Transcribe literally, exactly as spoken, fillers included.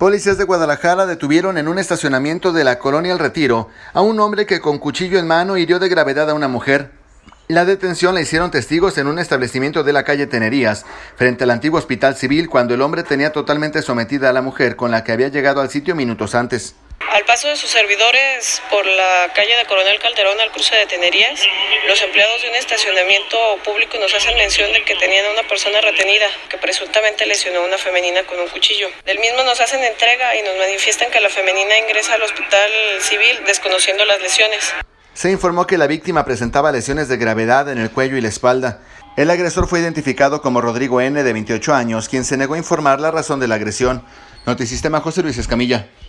Policías de Guadalajara detuvieron en un estacionamiento de la colonia El Retiro a un hombre que con cuchillo en mano hirió de gravedad a una mujer. La detención la hicieron testigos en un establecimiento de la calle Tenerías, frente al antiguo hospital civil, cuando el hombre tenía totalmente sometida a la mujer con la que había llegado al sitio minutos antes. Al paso de sus servidores por la calle de Coronel Calderón al cruce de Tenerías, los empleados de un estacionamiento público nos hacen mención de que tenían a una persona retenida que presuntamente lesionó a una femenina con un cuchillo. Del mismo nos hacen entrega y nos manifiestan que la femenina ingresa al hospital civil desconociendo las lesiones. Se informó que la víctima presentaba lesiones de gravedad en el cuello y la espalda. El agresor fue identificado como Rodrigo N., de veintiocho años, quien se negó a informar la razón de la agresión. Notisistema, José Luis Escamilla.